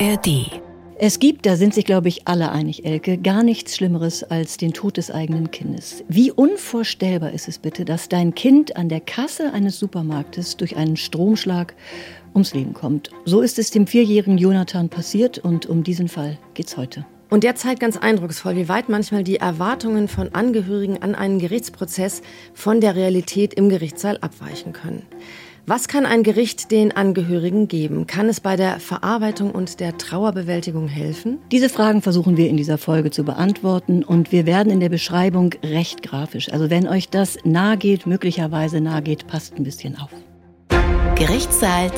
ARD. Es gibt, da sind sich, glaube ich, alle einig, Elke, gar nichts Schlimmeres als den Tod des eigenen Kindes. Wie unvorstellbar ist es bitte, dass dein Kind an der Kasse eines Supermarktes durch einen Stromschlag ums Leben kommt. So ist es dem 4-jährigen Jonathan passiert und um diesen Fall geht's heute. Und der zeigt ganz eindrucksvoll, wie weit manchmal die Erwartungen von Angehörigen an einen Gerichtsprozess von der Realität im Gerichtssaal abweichen können. Was kann ein Gericht den Angehörigen geben? Kann es bei der Verarbeitung und der Trauerbewältigung helfen? Diese Fragen versuchen wir in dieser Folge zu beantworten und wir werden in der Beschreibung recht grafisch. Also wenn euch das möglicherweise nahe geht, passt ein bisschen auf. Gerichtssaal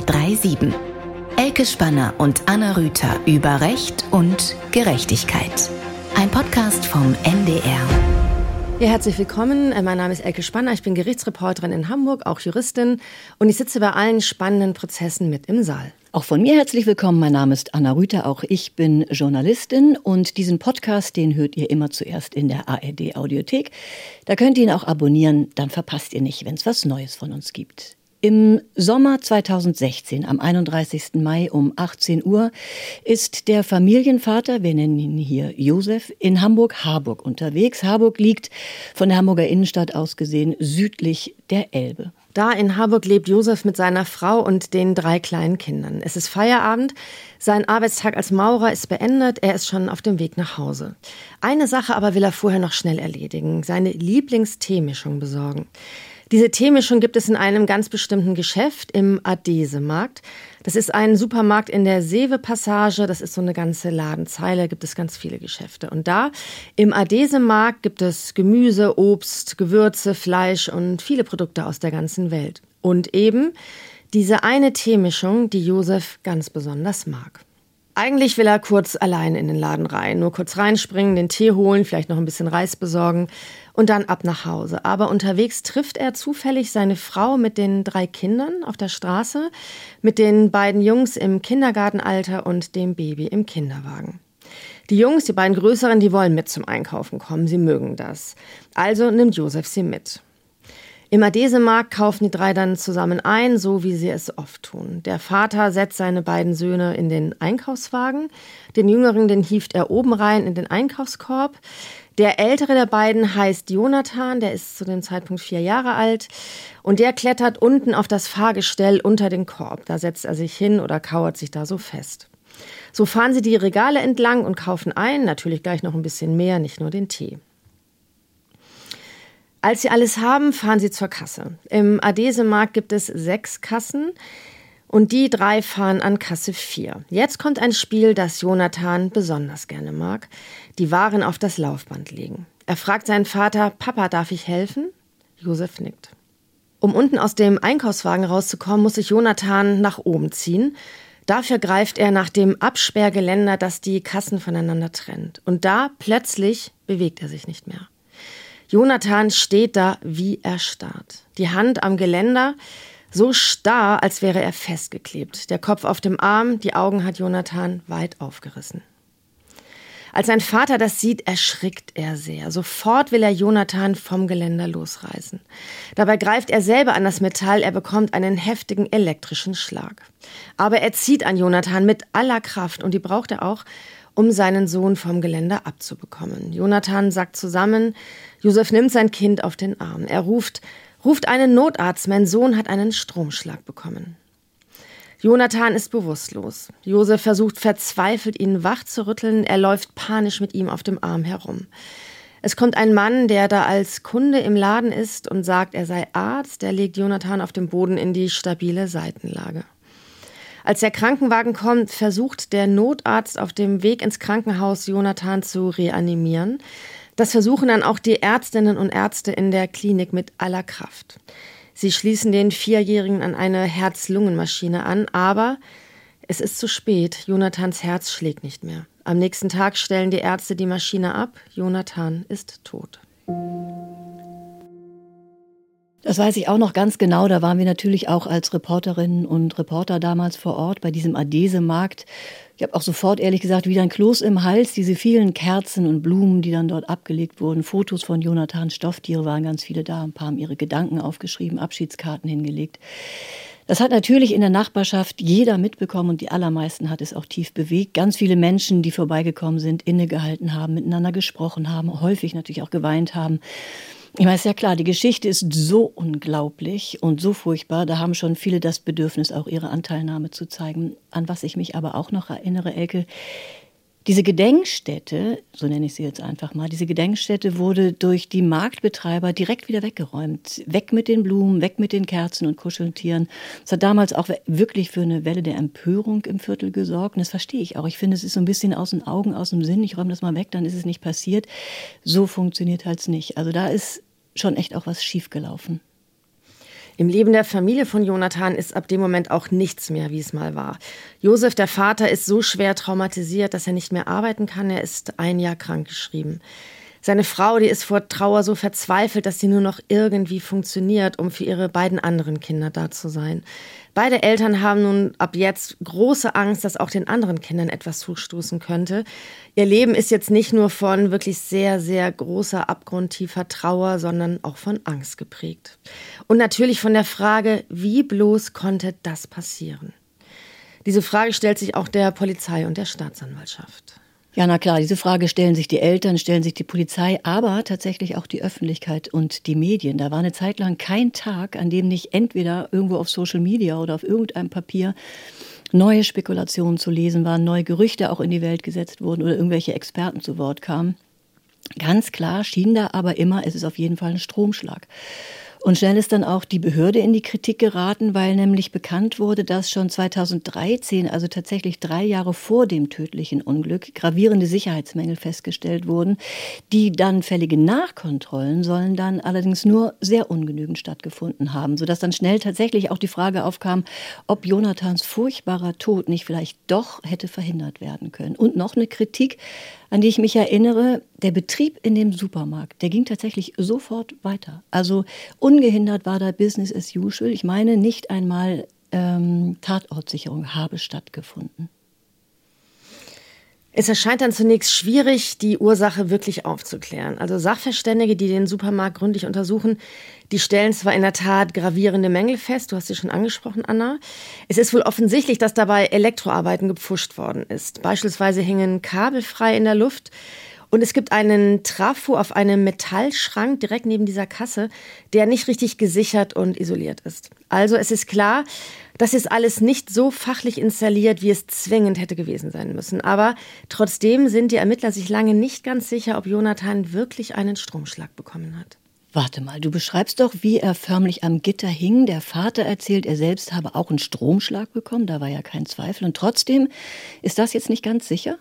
237. Elke Spanner und Anna Rüther über Recht und Gerechtigkeit. Ein Podcast vom NDR. Ja, herzlich willkommen. Mein Name ist Elke Spanner. Ich bin Gerichtsreporterin in Hamburg, auch Juristin. Und ich sitze bei allen spannenden Prozessen mit im Saal. Auch von mir herzlich willkommen. Mein Name ist Anna Rüther. Auch ich bin Journalistin. Und diesen Podcast, den hört ihr immer zuerst in der ARD-Audiothek. Da könnt ihr ihn auch abonnieren. Dann verpasst ihr nicht, wenn es was Neues von uns gibt. Im Sommer 2016, am 31. Mai um 18 Uhr, ist der Familienvater, wir nennen ihn hier Josef, in Hamburg-Harburg unterwegs. Harburg liegt von der Hamburger Innenstadt aus gesehen südlich der Elbe. Da in Harburg lebt Josef mit seiner Frau und den 3 kleinen Kindern. Es ist Feierabend, sein Arbeitstag als Maurer ist beendet, er ist schon auf dem Weg nach Hause. Eine Sache aber will er vorher noch schnell erledigen, seine Lieblingsteemischung besorgen. Diese Teemischung gibt es in einem ganz bestimmten Geschäft im Adese-Markt. Das ist ein Supermarkt in der Seewe-Passage, das ist so eine ganze Ladenzeile, gibt es ganz viele Geschäfte. Und da im Adese-Markt gibt es Gemüse, Obst, Gewürze, Fleisch und viele Produkte aus der ganzen Welt. Und eben diese eine Teemischung, die Josef ganz besonders mag. Eigentlich will er kurz allein in den Laden rein, nur kurz reinspringen, den Tee holen, vielleicht noch ein bisschen Reis besorgen und dann ab nach Hause. Aber unterwegs trifft er zufällig seine Frau mit den 3 Kindern auf der Straße, mit den beiden Jungs im Kindergartenalter und dem Baby im Kinderwagen. Die Jungs, die beiden Größeren, die wollen mit zum Einkaufen kommen, sie mögen das. Also nimmt Josef sie mit. Im Adese-Markt kaufen die 3 dann zusammen ein, so wie sie es oft tun. Der Vater setzt seine beiden Söhne in den Einkaufswagen. Den Jüngeren, den hieft er oben rein in den Einkaufskorb. Der ältere der beiden heißt Jonathan, der ist zu dem Zeitpunkt 4 Jahre alt. Und der klettert unten auf das Fahrgestell unter den Korb. Da setzt er sich hin oder kauert sich da so fest. So fahren sie die Regale entlang und kaufen ein, natürlich gleich noch ein bisschen mehr, nicht nur den Tee. Als sie alles haben, fahren sie zur Kasse. Im Adese-Markt gibt es 6 Kassen und die 3 fahren an Kasse 4. Jetzt kommt ein Spiel, das Jonathan besonders gerne mag. Die Waren auf das Laufband legen. Er fragt seinen Vater, Papa, darf ich helfen? Josef nickt. Um unten aus dem Einkaufswagen rauszukommen, muss sich Jonathan nach oben ziehen. Dafür greift er nach dem Absperrgeländer, das die Kassen voneinander trennt. Und da plötzlich bewegt er sich nicht mehr. Jonathan steht da wie erstarrt. Die Hand am Geländer, so starr, als wäre er festgeklebt. Der Kopf auf dem Arm, die Augen hat Jonathan weit aufgerissen. Als sein Vater das sieht, erschrickt er sehr. Sofort will er Jonathan vom Geländer losreißen. Dabei greift er selber an das Metall, er bekommt einen heftigen elektrischen Schlag. Aber er zieht an Jonathan mit aller Kraft und die braucht er auch, um seinen Sohn vom Geländer abzubekommen. Jonathan sackt zusammen, Josef nimmt sein Kind auf den Arm. Er ruft einen Notarzt, mein Sohn hat einen Stromschlag bekommen. Jonathan ist bewusstlos. Josef versucht verzweifelt, ihn wach zu rütteln. Er läuft panisch mit ihm auf dem Arm herum. Es kommt ein Mann, der da als Kunde im Laden ist und sagt, er sei Arzt. Er legt Jonathan auf dem Boden in die stabile Seitenlage. Als der Krankenwagen kommt, versucht der Notarzt auf dem Weg ins Krankenhaus Jonathan zu reanimieren. Das versuchen dann auch die Ärztinnen und Ärzte in der Klinik mit aller Kraft. Sie schließen den 4-Jährigen an eine Herz-Lungen-Maschine an, aber es ist zu spät. Jonathans Herz schlägt nicht mehr. Am nächsten Tag stellen die Ärzte die Maschine ab. Jonathan ist tot. Das weiß ich auch noch ganz genau. Da waren wir natürlich auch als Reporterinnen und Reporter damals vor Ort bei diesem Adese-Markt. Ich habe auch sofort, ehrlich gesagt, wieder ein Kloß im Hals. Diese vielen Kerzen und Blumen, die dann dort abgelegt wurden. Fotos von Jonathan, Stofftiere waren ganz viele da. Ein paar haben ihre Gedanken aufgeschrieben, Abschiedskarten hingelegt. Das hat natürlich in der Nachbarschaft jeder mitbekommen und die allermeisten hat es auch tief bewegt. Ganz viele Menschen, die vorbeigekommen sind, innegehalten haben, miteinander gesprochen haben, häufig natürlich auch geweint haben. Ich meine, ist ja klar, die Geschichte ist so unglaublich und so furchtbar. Da haben schon viele das Bedürfnis, auch ihre Anteilnahme zu zeigen. An was ich mich aber auch noch erinnere, Elke, diese Gedenkstätte, so nenne ich sie jetzt einfach mal, diese Gedenkstätte wurde durch die Marktbetreiber direkt wieder weggeräumt. Weg mit den Blumen, weg mit den Kerzen und Kuscheltieren. Das hat damals auch wirklich für eine Welle der Empörung im Viertel gesorgt. Und das verstehe ich auch. Ich finde, es ist so ein bisschen aus den Augen, aus dem Sinn. Ich räume das mal weg, dann ist es nicht passiert. So funktioniert halt es nicht. Also da ist schon echt auch was schiefgelaufen. Im Leben der Familie von Jonathan ist ab dem Moment auch nichts mehr, wie es mal war. Josef, der Vater, ist so schwer traumatisiert, dass er nicht mehr arbeiten kann. Er ist 1 Jahr krankgeschrieben. Seine Frau, die ist vor Trauer so verzweifelt, dass sie nur noch irgendwie funktioniert, um für ihre beiden anderen Kinder da zu sein. Beide Eltern haben nun ab jetzt große Angst, dass auch den anderen Kindern etwas zustoßen könnte. Ihr Leben ist jetzt nicht nur von wirklich sehr, sehr großer, abgrundtiefer Trauer, sondern auch von Angst geprägt. Und natürlich von der Frage, wie bloß konnte das passieren? Diese Frage stellt sich auch der Polizei und der Staatsanwaltschaft. Ja, na klar, diese Frage stellen sich die Eltern, stellen sich die Polizei, aber tatsächlich auch die Öffentlichkeit und die Medien. Da war eine Zeit lang kein Tag, an dem nicht entweder irgendwo auf Social Media oder auf irgendeinem Papier neue Spekulationen zu lesen waren, neue Gerüchte auch in die Welt gesetzt wurden oder irgendwelche Experten zu Wort kamen. Ganz klar schien da aber immer, es ist auf jeden Fall ein Stromschlag. Und schnell ist dann auch die Behörde in die Kritik geraten, weil nämlich bekannt wurde, dass schon 2013, also tatsächlich 3 Jahre vor dem tödlichen Unglück, gravierende Sicherheitsmängel festgestellt wurden. Die dann fällige Nachkontrollen sollen dann allerdings nur sehr ungenügend stattgefunden haben, sodass dann schnell tatsächlich auch die Frage aufkam, ob Jonathans furchtbarer Tod nicht vielleicht doch hätte verhindert werden können. Und noch eine Kritik, an die ich mich erinnere, der Betrieb in dem Supermarkt, der ging tatsächlich sofort weiter. Also ungehindert war da Business as usual. Ich meine, nicht einmal Tatortsicherung habe stattgefunden. Es erscheint dann zunächst schwierig, die Ursache wirklich aufzuklären. Also Sachverständige, die den Supermarkt gründlich untersuchen, die stellen zwar in der Tat gravierende Mängel fest, du hast sie schon angesprochen, Anna. Es ist wohl offensichtlich, dass dabei Elektroarbeiten gepfuscht worden ist. Beispielsweise hängen Kabel frei in der Luft. Und es gibt einen Trafo auf einem Metallschrank direkt neben dieser Kasse, der nicht richtig gesichert und isoliert ist. Also es ist klar, das ist alles nicht so fachlich installiert, wie es zwingend hätte gewesen sein müssen. Aber trotzdem sind die Ermittler sich lange nicht ganz sicher, ob Jonathan wirklich einen Stromschlag bekommen hat. Warte mal, du beschreibst doch, wie er förmlich am Gitter hing. Der Vater erzählt, er selbst habe auch einen Stromschlag bekommen. Da war ja kein Zweifel. Und trotzdem ist das jetzt nicht ganz sicher?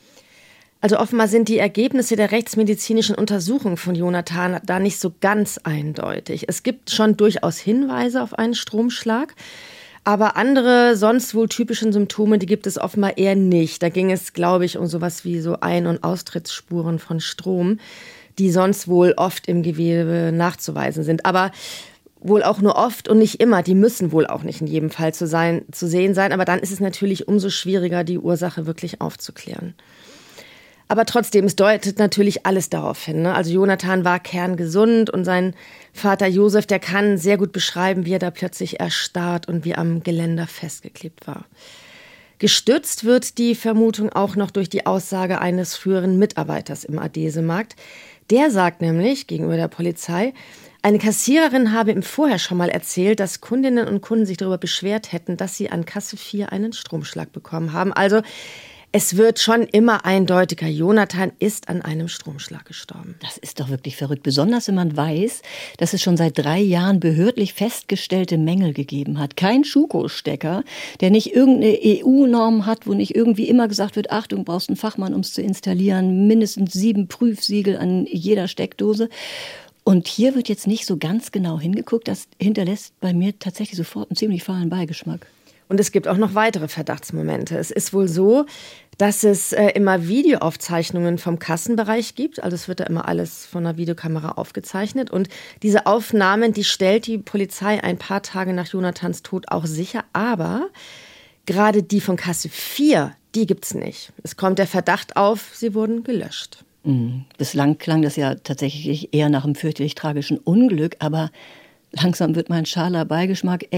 Also offenbar sind die Ergebnisse der rechtsmedizinischen Untersuchung von Jonathan da nicht so ganz eindeutig. Es gibt schon durchaus Hinweise auf einen Stromschlag, aber andere sonst wohl typischen Symptome, die gibt es offenbar eher nicht. Da ging es, glaube ich, um sowas wie so Ein- und Austrittsspuren von Strom, die sonst wohl oft im Gewebe nachzuweisen sind. Aber wohl auch nur oft und nicht immer. Die müssen wohl auch nicht in jedem Fall zu sehen sein. Aber dann ist es natürlich umso schwieriger, die Ursache wirklich aufzuklären. Aber trotzdem, es deutet natürlich alles darauf hin. Ne? Also Jonathan war kerngesund und sein Vater Josef, der kann sehr gut beschreiben, wie er da plötzlich erstarrt und wie am Geländer festgeklebt war. Gestützt wird die Vermutung auch noch durch die Aussage eines früheren Mitarbeiters im Adesemarkt. Der sagt nämlich gegenüber der Polizei, eine Kassiererin habe ihm vorher schon mal erzählt, dass Kundinnen und Kunden sich darüber beschwert hätten, dass sie an Kasse 4 einen Stromschlag bekommen haben. Also es wird schon immer eindeutiger, Jonathan ist an einem Stromschlag gestorben. Das ist doch wirklich verrückt, besonders wenn man weiß, dass es schon seit 3 Jahren behördlich festgestellte Mängel gegeben hat. Kein Schuko-Stecker, der nicht irgendeine EU-Norm hat, wo nicht irgendwie immer gesagt wird, Achtung, du brauchst einen Fachmann, um es zu installieren, mindestens 7 Prüfsiegel an jeder Steckdose. Und hier wird jetzt nicht so ganz genau hingeguckt, das hinterlässt bei mir tatsächlich sofort einen ziemlich fahlen Beigeschmack. Und es gibt auch noch weitere Verdachtsmomente. Es ist wohl so, dass es immer Videoaufzeichnungen vom Kassenbereich gibt. Also es wird da immer alles von einer Videokamera aufgezeichnet. Und diese Aufnahmen, die stellt die Polizei ein paar Tage nach Jonathans Tod auch sicher. Aber gerade die von Kasse 4, die gibt's nicht. Es kommt der Verdacht auf, sie wurden gelöscht. Bislang klang das ja tatsächlich eher nach einem fürchterlich tragischen Unglück. Aber langsam wird mein schaler Beigeschmack echt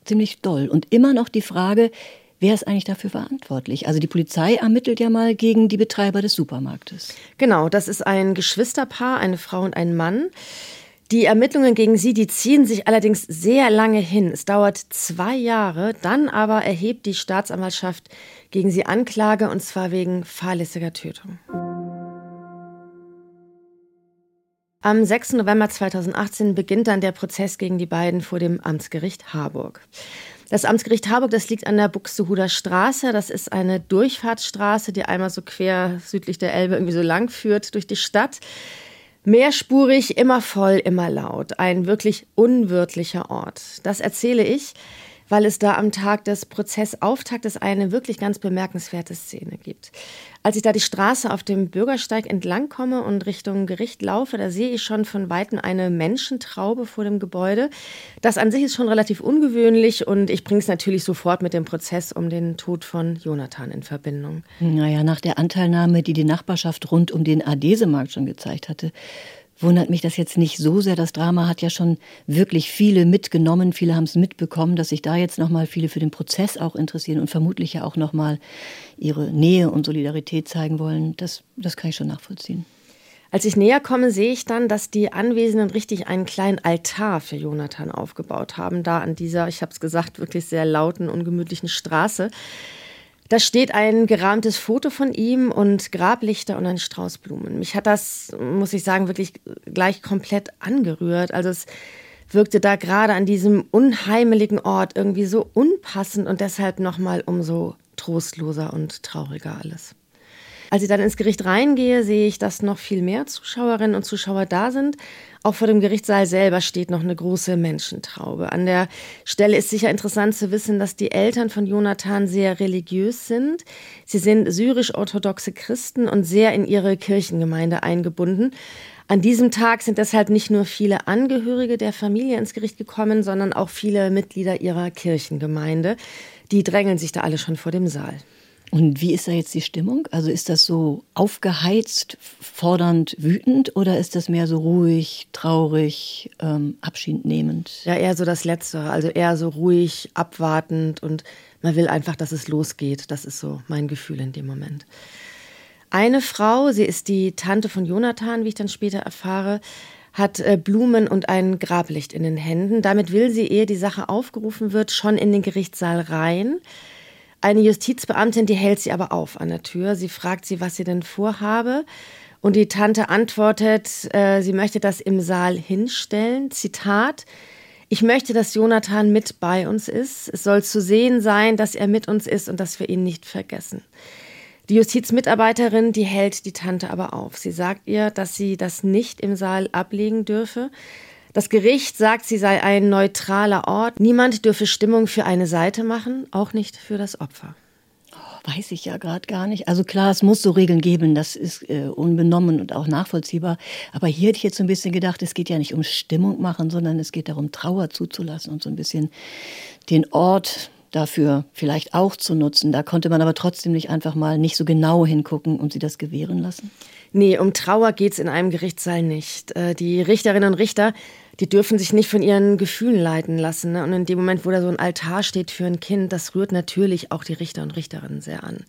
ziemlich doll. Und immer noch die Frage, wer ist eigentlich dafür verantwortlich? Also die Polizei ermittelt ja mal gegen die Betreiber des Supermarktes. Genau, das ist ein Geschwisterpaar, eine Frau und ein Mann. Die Ermittlungen gegen sie, die ziehen sich allerdings sehr lange hin. Es dauert 2 Jahre. Dann aber erhebt die Staatsanwaltschaft gegen sie Anklage, und zwar wegen fahrlässiger Tötung. Am 6. November 2018 beginnt dann der Prozess gegen die beiden vor dem Amtsgericht Harburg. Das Amtsgericht Harburg, das liegt an der Buxtehuder Straße. Das ist eine Durchfahrtsstraße, die einmal so quer südlich der Elbe irgendwie so lang führt durch die Stadt. Mehrspurig, immer voll, immer laut. Ein wirklich unwirtlicher Ort. Das erzähle ich, weil es da am Tag des Prozessauftaktes eine wirklich ganz bemerkenswerte Szene gibt. Als ich da die Straße auf dem Bürgersteig entlang komme und Richtung Gericht laufe, da sehe ich schon von Weitem eine Menschentraube vor dem Gebäude. Das an sich ist schon relativ ungewöhnlich und ich bringe es natürlich sofort mit dem Prozess um den Tod von Jonathan in Verbindung. Naja, nach der Anteilnahme, die die Nachbarschaft rund um den Adesemarkt schon gezeigt hatte, wundert mich das jetzt nicht so sehr. Das Drama hat ja schon wirklich viele mitgenommen. Viele haben es mitbekommen, dass sich da jetzt nochmal viele für den Prozess auch interessieren und vermutlich ja auch nochmal ihre Nähe und Solidarität zeigen wollen. Das kann ich schon nachvollziehen. Als ich näher komme, sehe ich dann, dass die Anwesenden richtig einen kleinen Altar für Jonathan aufgebaut haben. Da an dieser, ich habe es gesagt, wirklich sehr lauten, ungemütlichen Straße. Da steht ein gerahmtes Foto von ihm und Grablichter und ein Strauß Blumen. Mich hat das, muss ich sagen, wirklich gleich komplett angerührt. Also es wirkte da gerade an diesem unheimeligen Ort irgendwie so unpassend und deshalb nochmal umso trostloser und trauriger alles. Als ich dann ins Gericht reingehe, sehe ich, dass noch viel mehr Zuschauerinnen und Zuschauer da sind. Auch vor dem Gerichtssaal selber steht noch eine große Menschentraube. An der Stelle ist sicher interessant zu wissen, dass die Eltern von Jonathan sehr religiös sind. Sie sind syrisch-orthodoxe Christen und sehr in ihre Kirchengemeinde eingebunden. An diesem Tag sind deshalb nicht nur viele Angehörige der Familie ins Gericht gekommen, sondern auch viele Mitglieder ihrer Kirchengemeinde. Die drängeln sich da alle schon vor dem Saal. Und wie ist da jetzt die Stimmung? Also ist das so aufgeheizt, fordernd, wütend oder ist das mehr so ruhig, traurig, abschiednehmend? Ja, eher so das Letztere, also eher so ruhig, abwartend und man will einfach, dass es losgeht. Das ist so mein Gefühl in dem Moment. Eine Frau, sie ist die Tante von Jonathan, wie ich dann später erfahre, hat Blumen und ein Grablicht in den Händen. Damit will sie, ehe die Sache aufgerufen wird, schon in den Gerichtssaal rein. Eine Justizbeamtin, die hält sie aber auf an der Tür. Sie fragt sie, was sie denn vorhabe. Und die Tante antwortet, sie möchte das im Saal hinstellen. Zitat: Ich möchte, dass Jonathan mit bei uns ist. Es soll zu sehen sein, dass er mit uns ist und dass wir ihn nicht vergessen. Die Justizmitarbeiterin, die hält die Tante aber auf. Sie sagt ihr, dass sie das nicht im Saal ablegen dürfe. Das Gericht sagt, sie sei ein neutraler Ort. Niemand dürfe Stimmung für eine Seite machen, auch nicht für das Opfer. Weiß ich ja gerade gar nicht. Also klar, es muss so Regeln geben, das ist unbenommen und auch nachvollziehbar. Aber hier hätte ich jetzt so ein bisschen gedacht, es geht ja nicht um Stimmung machen, sondern es geht darum, Trauer zuzulassen und so ein bisschen den Ort dafür vielleicht auch zu nutzen. Da konnte man aber trotzdem nicht einfach mal nicht so genau hingucken und sie das gewähren lassen. Nee, um Trauer geht's in einem Gerichtssaal nicht. Die Richterinnen und Richter, die dürfen sich nicht von ihren Gefühlen leiten lassen. Ne? Und in dem Moment, wo da so ein Altar steht für ein Kind, das rührt natürlich auch die Richter und Richterinnen sehr an.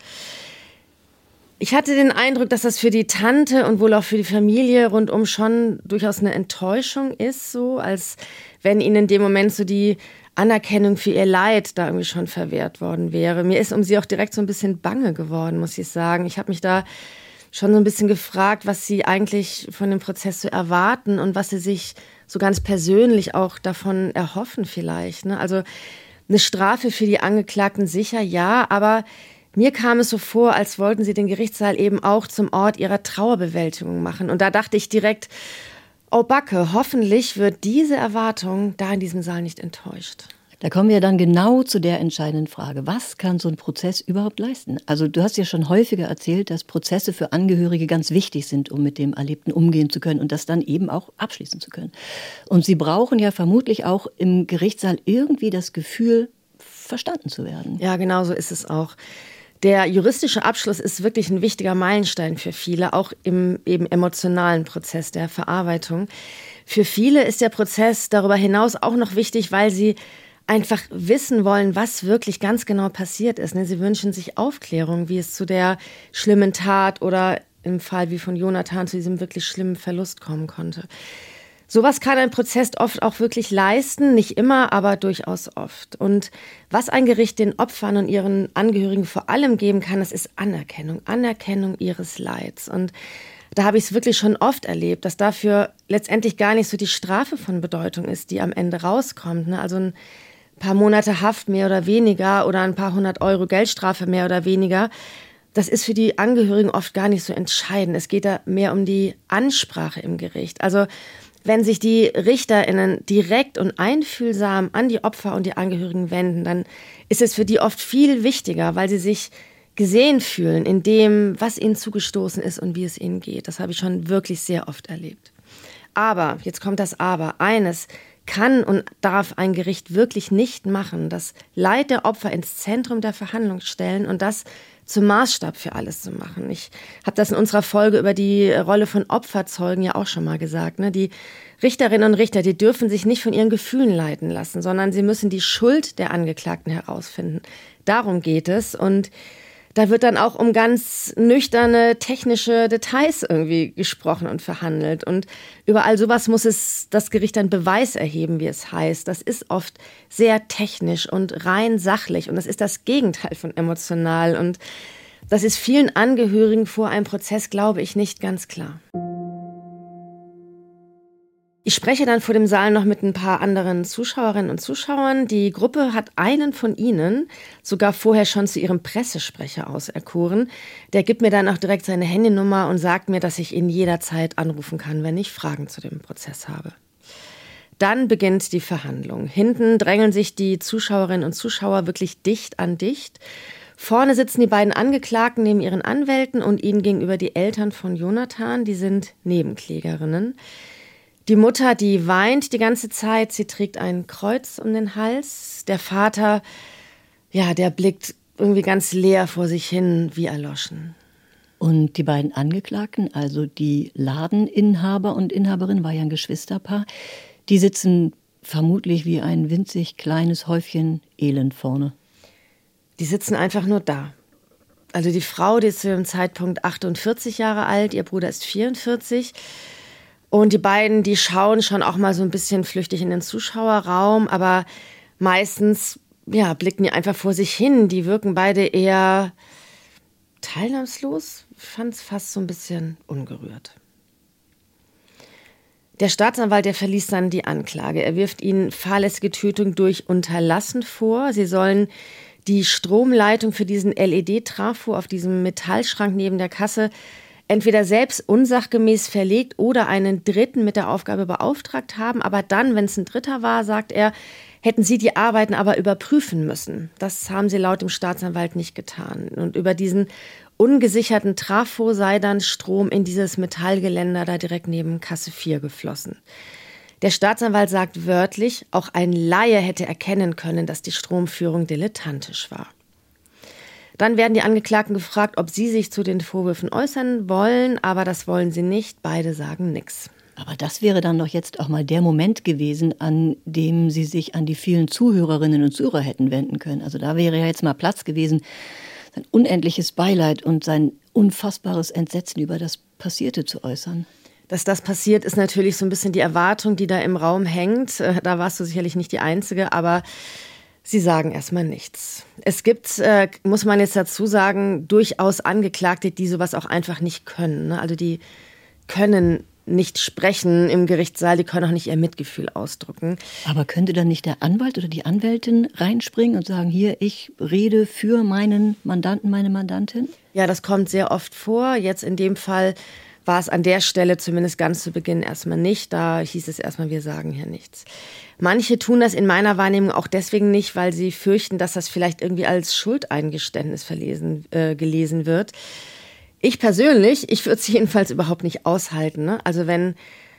Ich hatte den Eindruck, dass das für die Tante und wohl auch für die Familie rundum schon durchaus eine Enttäuschung ist, so als wenn ihnen in dem Moment so die Anerkennung für ihr Leid da irgendwie schon verwehrt worden wäre. Mir ist um sie auch direkt so ein bisschen bange geworden, muss ich sagen. Ich habe mich da schon so ein bisschen gefragt, was sie eigentlich von dem Prozess so erwarten und was sie sich so ganz persönlich auch davon erhoffen vielleicht. Ne? Also eine Strafe für die Angeklagten sicher, ja, aber mir kam es so vor, als wollten sie den Gerichtssaal eben auch zum Ort ihrer Trauerbewältigung machen. Und da dachte ich direkt, oh Backe, hoffentlich wird diese Erwartung da in diesem Saal nicht enttäuscht. Da kommen wir dann genau zu der entscheidenden Frage. Was kann so ein Prozess überhaupt leisten? Also du hast ja schon häufiger erzählt, dass Prozesse für Angehörige ganz wichtig sind, um mit dem Erlebten umgehen zu können und das dann eben auch abschließen zu können. Und sie brauchen ja vermutlich auch im Gerichtssaal irgendwie das Gefühl, verstanden zu werden. Ja, genau so ist es auch. Der juristische Abschluss ist wirklich ein wichtiger Meilenstein für viele, auch im eben emotionalen Prozess der Verarbeitung. Für viele ist der Prozess darüber hinaus auch noch wichtig, weil sie einfach wissen wollen, was wirklich ganz genau passiert ist. Sie wünschen sich Aufklärung, wie es zu der schlimmen Tat oder im Fall wie von Jonathan zu diesem wirklich schlimmen Verlust kommen konnte. Sowas kann ein Prozess oft auch wirklich leisten, nicht immer, aber durchaus oft. Und was ein Gericht den Opfern und ihren Angehörigen vor allem geben kann, das ist Anerkennung ihres Leids. Und da habe ich es wirklich schon oft erlebt, dass dafür letztendlich gar nicht so die Strafe von Bedeutung ist, die am Ende rauskommt. Also ein paar Monate Haft mehr oder weniger oder ein paar 100 Euro Geldstrafe mehr oder weniger. Das ist für die Angehörigen oft gar nicht so entscheidend. Es geht da mehr um die Ansprache im Gericht. Also wenn sich die RichterInnen direkt und einfühlsam an die Opfer und die Angehörigen wenden, dann ist es für die oft viel wichtiger, weil sie sich gesehen fühlen in dem, was ihnen zugestoßen ist und wie es ihnen geht. Das habe ich schon wirklich sehr oft erlebt. Aber, jetzt kommt das Aber, eines kann und darf ein Gericht wirklich nicht machen, das Leid der Opfer ins Zentrum der Verhandlung stellen und das zum Maßstab für alles zu machen. Ich habe das in unserer Folge über die Rolle von Opferzeugen ja auch schon mal gesagt. Die Richterinnen und Richter, die dürfen sich nicht von ihren Gefühlen leiten lassen, sondern sie müssen die Schuld der Angeklagten herausfinden. Darum geht es. Und da wird dann auch um ganz nüchterne technische Details irgendwie gesprochen und verhandelt. Und über all sowas muss das Gericht dann Beweis erheben, wie es heißt. Das ist oft sehr technisch und rein sachlich. Und das ist das Gegenteil von emotional. Und das ist vielen Angehörigen vor einem Prozess, glaube ich, nicht ganz klar. Ich spreche dann vor dem Saal noch mit ein paar anderen Zuschauerinnen und Zuschauern. Die Gruppe hat einen von ihnen sogar vorher schon zu ihrem Pressesprecher auserkoren. Der gibt mir dann auch direkt seine Handynummer und sagt mir, dass ich ihn jederzeit anrufen kann, wenn ich Fragen zu dem Prozess habe. Dann beginnt die Verhandlung. Hinten drängeln sich die Zuschauerinnen und Zuschauer wirklich dicht an dicht. Vorne sitzen die beiden Angeklagten neben ihren Anwälten und ihnen gegenüber die Eltern von Jonathan. Die sind Nebenklägerinnen. Die Mutter, die weint die ganze Zeit, sie trägt ein Kreuz um den Hals. Der Vater, ja, der blickt irgendwie ganz leer vor sich hin, wie erloschen. Und die beiden Angeklagten, also die Ladeninhaber und Inhaberin, war ja ein Geschwisterpaar, die sitzen vermutlich wie ein winzig kleines Häufchen Elend vorne. Die sitzen einfach nur da. Also die Frau, die ist zu dem Zeitpunkt 48 Jahre alt, ihr Bruder ist 44. Und die beiden, die schauen schon auch mal so ein bisschen flüchtig in den Zuschauerraum, aber meistens, ja, blicken die einfach vor sich hin. Die wirken beide eher teilnahmslos. Ich fand es fast so ein bisschen ungerührt. Der Staatsanwalt, der verliest dann die Anklage. Er wirft ihnen fahrlässige Tötung durch Unterlassen vor. Sie sollen die Stromleitung für diesen LED-Trafo auf diesem Metallschrank neben der Kasse entweder selbst unsachgemäß verlegt oder einen Dritten mit der Aufgabe beauftragt haben. Aber dann, wenn es ein Dritter war, sagt er, hätten sie die Arbeiten aber überprüfen müssen. Das haben sie laut dem Staatsanwalt nicht getan. Und über diesen ungesicherten Trafo sei dann Strom in dieses Metallgeländer da direkt neben Kasse 4 geflossen. Der Staatsanwalt sagt wörtlich, auch ein Laie hätte erkennen können, dass die Stromführung dilettantisch war. Dann werden die Angeklagten gefragt, ob sie sich zu den Vorwürfen äußern wollen, aber das wollen sie nicht. Beide sagen nichts. Aber das wäre dann doch jetzt auch mal der Moment gewesen, an dem Sie sich an die vielen Zuhörerinnen und Zuhörer hätten wenden können. Also da wäre ja jetzt mal Platz gewesen, sein unendliches Beileid und sein unfassbares Entsetzen über das Passierte zu äußern. Dass das passiert, ist natürlich so ein bisschen die Erwartung, die da im Raum hängt. Da warst du sicherlich nicht die Einzige, aber sie sagen erstmal nichts. Es gibt, muss man jetzt dazu sagen, durchaus Angeklagte, die sowas auch einfach nicht können. Also die können nicht sprechen im Gerichtssaal, die können auch nicht ihr Mitgefühl ausdrücken. Aber könnte dann nicht der Anwalt oder die Anwältin reinspringen und sagen, hier, ich rede für meinen Mandanten, meine Mandantin? Ja, das kommt sehr oft vor. Jetzt in dem Fall war es an der Stelle zumindest ganz zu Beginn erstmal nicht. Da hieß es erstmal, wir sagen hier nichts. Manche tun das in meiner Wahrnehmung auch deswegen nicht, weil sie fürchten, dass das vielleicht irgendwie als Schuldeingeständnis gelesen wird. Ich persönlich, ich würde es jedenfalls überhaupt nicht aushalten. Ne? Also wenn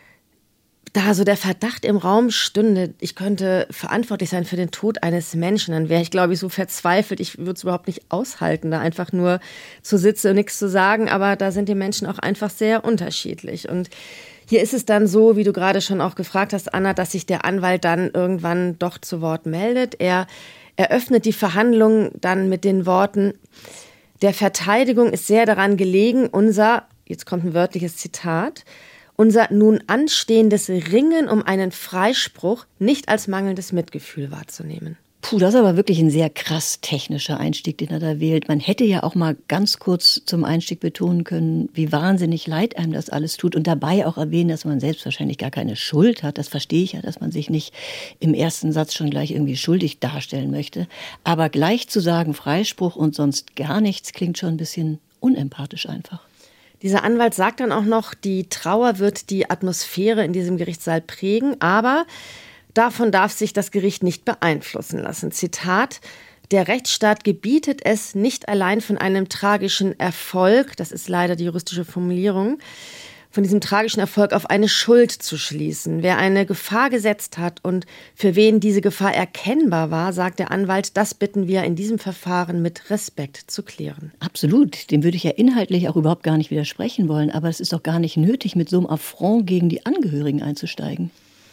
da so der Verdacht im Raum stünde, ich könnte verantwortlich sein für den Tod eines Menschen, dann wäre ich, glaube ich, so verzweifelt, ich würde es überhaupt nicht aushalten, da einfach nur zu sitzen und nichts zu sagen. Aber da sind die Menschen auch einfach sehr unterschiedlich. Und Hier ist es dann so, wie du gerade schon auch gefragt hast, Anna, dass sich der Anwalt dann irgendwann doch zu Wort meldet. Er eröffnet die Verhandlung dann mit den Worten: Der Verteidigung ist sehr daran gelegen, jetzt kommt ein wörtliches Zitat, unser nun anstehendes Ringen um einen Freispruch nicht als mangelndes Mitgefühl wahrzunehmen. Puh, das ist aber wirklich ein sehr krass technischer Einstieg, den er da wählt. Man hätte ja auch mal ganz kurz zum Einstieg betonen können, wie wahnsinnig leid einem das alles tut und dabei auch erwähnen, dass man selbst wahrscheinlich gar keine Schuld hat. Das verstehe ich ja, dass man sich nicht im ersten Satz schon gleich irgendwie schuldig darstellen möchte. Aber gleich zu sagen Freispruch und sonst gar nichts klingt schon ein bisschen unempathisch einfach. Dieser Anwalt sagt dann auch noch, die Trauer wird die Atmosphäre in diesem Gerichtssaal prägen, aber davon darf sich das Gericht nicht beeinflussen lassen. Zitat: Der Rechtsstaat gebietet es, nicht allein von einem tragischen Erfolg, das ist leider die juristische Formulierung, von diesem tragischen Erfolg auf eine Schuld zu schließen. Wer eine Gefahr gesetzt hat und für wen diese Gefahr erkennbar war, sagt der Anwalt, das bitten wir in diesem Verfahren mit Respekt zu klären. Absolut, dem würde ich ja inhaltlich auch überhaupt gar nicht widersprechen wollen, aber es ist doch gar nicht nötig, mit so einem Affront gegen die Angehörigen einzusteigen.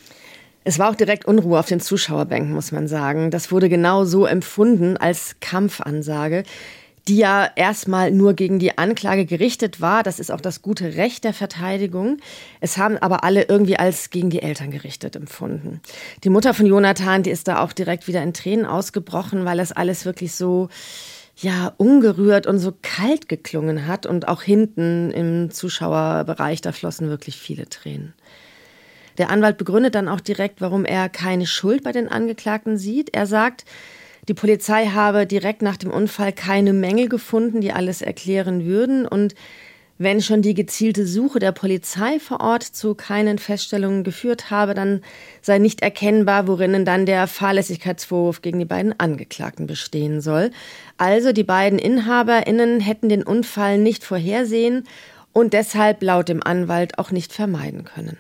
Es war auch direkt Unruhe auf den Zuschauerbänken, muss man sagen. Das wurde genau so empfunden als Kampfansage, die ja erstmal nur gegen die Anklage gerichtet war. Das ist auch das gute Recht der Verteidigung. Es haben aber alle irgendwie als gegen die Eltern gerichtet empfunden. Die Mutter von Jonathan, die ist da auch direkt wieder in Tränen ausgebrochen, weil das alles wirklich so ungerührt und so kalt geklungen hat. Und auch hinten im Zuschauerbereich, da flossen wirklich viele Tränen. Der Anwalt begründet dann auch direkt, warum er keine Schuld bei den Angeklagten sieht. Er sagt, die Polizei habe direkt nach dem Unfall keine Mängel gefunden, die alles erklären würden. Und wenn schon die gezielte Suche der Polizei vor Ort zu keinen Feststellungen geführt habe, dann sei nicht erkennbar, worin dann der Fahrlässigkeitsvorwurf gegen die beiden Angeklagten bestehen soll. Also die beiden InhaberInnen hätten den Unfall nicht vorhersehen und deshalb laut dem Anwalt auch nicht vermeiden können.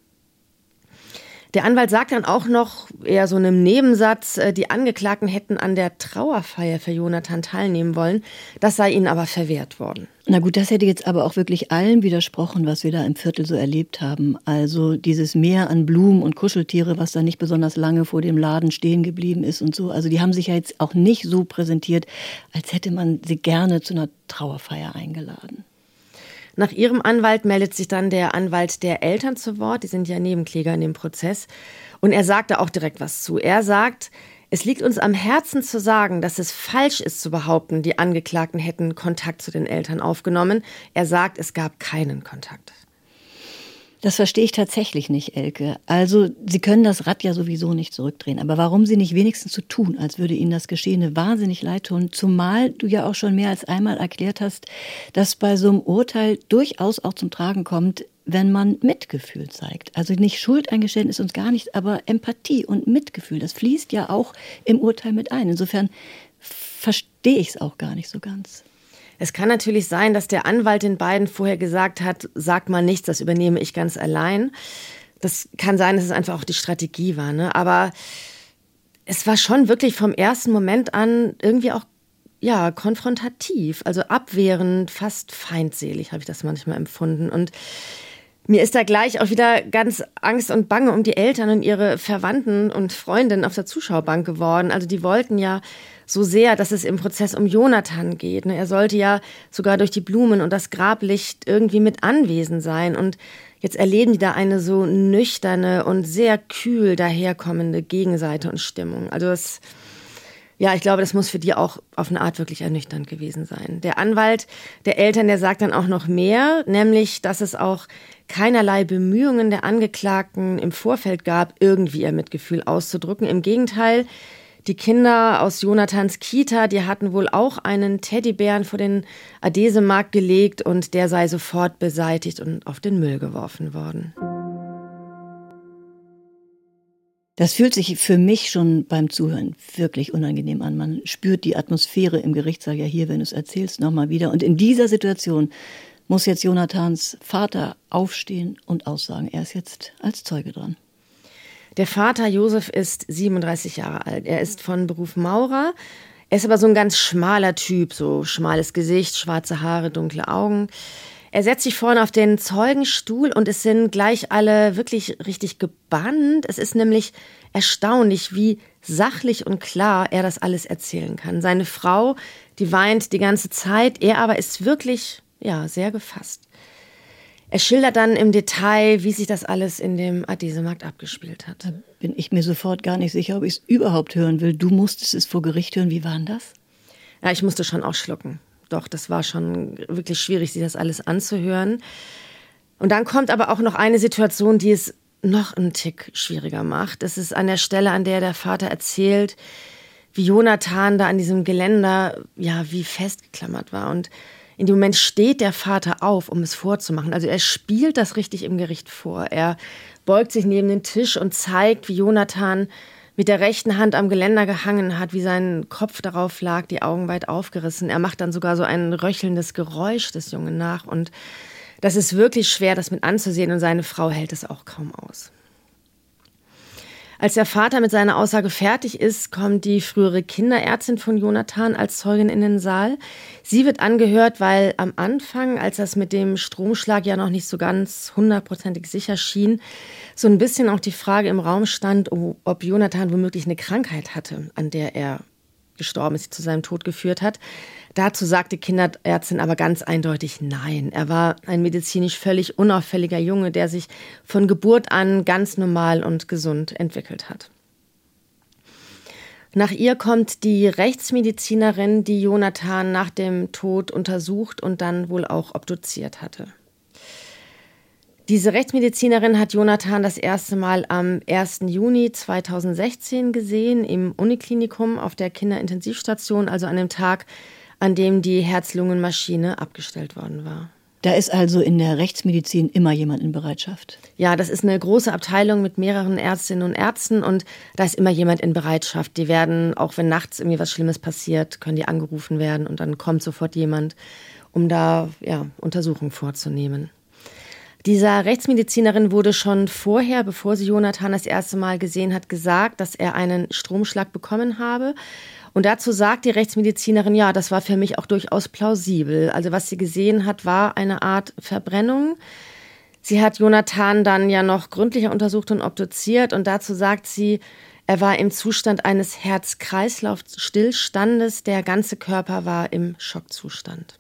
Der Anwalt sagt dann auch noch, eher so in einem Nebensatz, die Angeklagten hätten an der Trauerfeier für Jonathan teilnehmen wollen. Das sei ihnen aber verwehrt worden. Na gut, das hätte jetzt aber auch wirklich allem widersprochen, was wir da im Viertel so erlebt haben. Also dieses Meer an Blumen und Kuscheltiere, was da nicht besonders lange vor dem Laden stehen geblieben ist und so. Also die haben sich ja jetzt auch nicht so präsentiert, als hätte man sie gerne zu einer Trauerfeier eingeladen. Nach ihrem Anwalt meldet sich dann der Anwalt der Eltern zu Wort. Die sind ja Nebenkläger in dem Prozess. Und er sagt da auch direkt was zu. Er sagt, es liegt uns am Herzen zu sagen, dass es falsch ist zu behaupten, die Angeklagten hätten Kontakt zu den Eltern aufgenommen. Er sagt, es gab keinen Kontakt. Das verstehe ich tatsächlich nicht, Elke. Also, Sie können das Rad ja sowieso nicht zurückdrehen. Aber warum Sie nicht wenigstens so tun, als würde Ihnen das Geschehene wahnsinnig leid tun, zumal du ja auch schon mehr als einmal erklärt hast, dass bei so einem Urteil durchaus auch zum Tragen kommt, wenn man Mitgefühl zeigt. Also nicht Schuldeingeständnis und gar nichts, aber Empathie und Mitgefühl, das fließt ja auch im Urteil mit ein. Insofern verstehe ich es auch gar nicht so ganz. Es kann natürlich sein, dass der Anwalt den beiden vorher gesagt hat, sag mal nichts, das übernehme ich ganz allein. Das kann sein, dass es einfach auch die Strategie war, ne? Aber es war schon wirklich vom ersten Moment an irgendwie auch konfrontativ, also abwehrend, fast feindselig habe ich das manchmal empfunden. Und mir ist da gleich auch wieder ganz Angst und Bange um die Eltern und ihre Verwandten und Freundinnen auf der Zuschauerbank geworden. Also die wollten ja so sehr, dass es im Prozess um Jonathan geht. Er sollte ja sogar durch die Blumen und das Grablicht irgendwie mit anwesend sein. Und jetzt erleben die da eine so nüchterne und sehr kühl daherkommende Gegenseite und Stimmung. Also ich glaube, das muss für die auch auf eine Art wirklich ernüchternd gewesen sein. Der Anwalt der Eltern, der sagt dann auch noch mehr, nämlich, dass es auch keinerlei Bemühungen der Angeklagten im Vorfeld gab, irgendwie ihr Mitgefühl auszudrücken. Im Gegenteil, die Kinder aus Jonathans Kita, die hatten wohl auch einen Teddybären vor den Adesemarkt gelegt und der sei sofort beseitigt und auf den Müll geworfen worden. Das fühlt sich für mich schon beim Zuhören wirklich unangenehm an. Man spürt die Atmosphäre im Gerichtssaal ja hier, wenn du es erzählst, nochmal wieder. Und in dieser Situation muss jetzt Jonathans Vater aufstehen und aussagen. Er ist jetzt als Zeuge dran. Der Vater Josef ist 37 Jahre alt. Er ist von Beruf Maurer. Er ist aber so ein ganz schmaler Typ, so schmales Gesicht, schwarze Haare, dunkle Augen. Er setzt sich vorne auf den Zeugenstuhl und es sind gleich alle wirklich richtig gebannt. Es ist nämlich erstaunlich, wie sachlich und klar er das alles erzählen kann. Seine Frau, die weint die ganze Zeit, er aber ist wirklich, sehr gefasst. Er schildert dann im Detail, wie sich das alles in dem Adesemarkt abgespielt hat. Da bin ich mir sofort gar nicht sicher, ob ich es überhaupt hören will. Du musstest es vor Gericht hören. Wie war denn das? Ja, ich musste schon auch schlucken. Doch, das war schon wirklich schwierig, sich das alles anzuhören. Und dann kommt aber auch noch eine Situation, die es noch einen Tick schwieriger macht. Es ist an der Stelle, an der der Vater erzählt, wie Jonathan da an diesem Geländer, wie festgeklammert war. Und in dem Moment steht der Vater auf, um es vorzumachen. Also er spielt das richtig im Gericht vor. Er beugt sich neben den Tisch und zeigt, wie Jonathan mit der rechten Hand am Geländer gehangen hat, wie sein Kopf darauf lag, die Augen weit aufgerissen. Er macht dann sogar so ein röchelndes Geräusch des Jungen nach. Und das ist wirklich schwer, das mit anzusehen. Und seine Frau hält es auch kaum aus. Als der Vater mit seiner Aussage fertig ist, kommt die frühere Kinderärztin von Jonathan als Zeugin in den Saal. Sie wird angehört, weil am Anfang, als das mit dem Stromschlag ja noch nicht so ganz 100% sicher schien, so ein bisschen auch die Frage im Raum stand, ob Jonathan womöglich eine Krankheit hatte, an der er gestorben ist, die zu seinem Tod geführt hat. Dazu sagte die Kinderärztin aber ganz eindeutig nein. Er war ein medizinisch völlig unauffälliger Junge, der sich von Geburt an ganz normal und gesund entwickelt hat. Nach ihr kommt die Rechtsmedizinerin, die Jonathan nach dem Tod untersucht und dann wohl auch obduziert hatte. Diese Rechtsmedizinerin hat Jonathan das erste Mal am 1. Juni 2016 gesehen, im Uniklinikum auf der Kinderintensivstation, also an dem Tag, an dem die Herz-Lungen-Maschine abgestellt worden war. Da ist also in der Rechtsmedizin immer jemand in Bereitschaft? Ja, das ist eine große Abteilung mit mehreren Ärztinnen und Ärzten und da ist immer jemand in Bereitschaft. Die werden, auch wenn nachts irgendwie was Schlimmes passiert, können die angerufen werden und dann kommt sofort jemand, um da Untersuchungen vorzunehmen. Dieser Rechtsmedizinerin wurde schon vorher, bevor sie Jonathan das erste Mal gesehen hat, gesagt, dass er einen Stromschlag bekommen habe. Und dazu sagt die Rechtsmedizinerin, das war für mich auch durchaus plausibel. Also was sie gesehen hat, war eine Art Verbrennung. Sie hat Jonathan dann ja noch gründlicher untersucht und obduziert. Und dazu sagt sie, er war im Zustand eines Herz-Kreislauf-Stillstandes. Der ganze Körper war im Schockzustand.